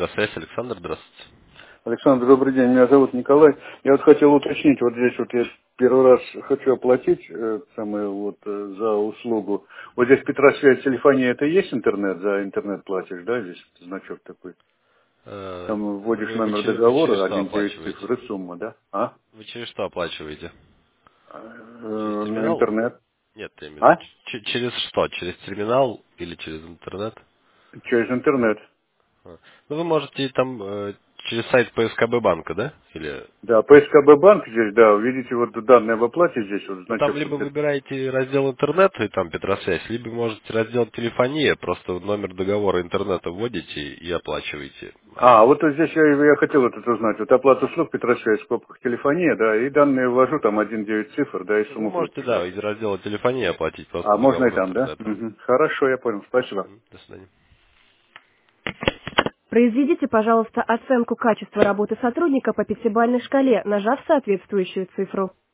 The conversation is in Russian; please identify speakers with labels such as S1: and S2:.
S1: Петросвязь, Александр, здравствуйте.
S2: Александр, добрый день. Меня зовут Николай. Я вот хотел уточнить, вот здесь вот я первый раз хочу оплатить за услугу. Вот здесь Петросвязь, телефония, это и есть интернет, за интернет платишь, да, здесь значок такой. Там вводишь номер
S1: Вы через
S2: договора,
S1: что
S2: 1-9
S1: оплачиваете?
S2: цифр и сумма, да? А?
S1: Вы через что оплачиваете? Через терминал?
S2: Интернет.
S1: Нет, я имею в
S2: А?
S1: виду, через что? Через терминал или через интернет?
S2: Через интернет.
S1: А. Ну, вы можете там через сайт ПСКБ банка, да? Или...
S2: Да, по СКБ банк здесь, да, видите, вот данные об оплате здесь, вот
S1: Ну, там
S2: значок
S1: либо
S2: вот этот.
S1: выбираете раздел интернет, и там Петросвязь, либо можете раздел телефония, просто номер договора интернета вводите и оплачиваете.
S2: Вот здесь я хотел вот это узнать. Вот оплата услуг Петросвязь в скобках телефония, да, и данные ввожу, там 1-9 цифр, да, и
S1: Вы
S2: сумму
S1: можете,
S2: платежа.
S1: да, из раздела телефония оплатить просто
S2: Можно и
S1: договор
S2: там, да?
S1: интернета.
S2: Мгм. Хорошо, я понял, спасибо.
S1: До свидания.
S3: Произведите, пожалуйста, оценку качества работы сотрудника по пятибалльной шкале, нажав соответствующую цифру.